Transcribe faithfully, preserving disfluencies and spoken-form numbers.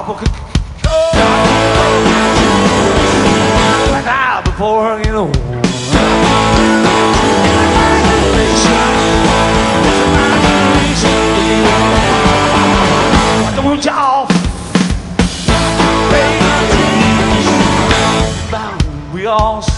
awful could go like I before, you know. Why don't y'all pay attention? We all